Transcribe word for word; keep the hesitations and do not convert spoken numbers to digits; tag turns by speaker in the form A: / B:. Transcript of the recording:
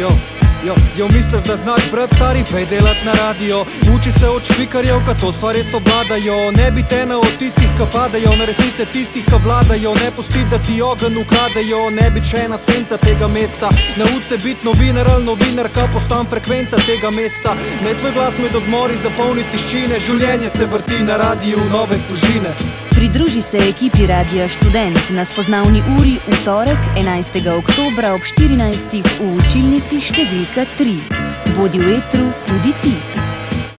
A: Jo, jo, jo, misliš, da znaš brat stari, pej delat na radio. Uči se od špikarjev, ka to stvari so vladajo. Ne bi tena od tistih, ka padajo, na resnice tistih, ka vladajo. Ne pusti, da ti ogen ukradejo, ne bi še ena senca tega mesta. Nauč se bit novinar ali novinarka, postan frekvenca tega mesta. Ne tvoj glas med odmori zapolni tiščine, življenje se vrti na radiju Nove Fužine.
B: Pridruži se ekipi Radia Študent na spoznavni uri v torek enajstega oktobra ob štirinajstih v učilnici številka tri. Bodi v etru tudi ti.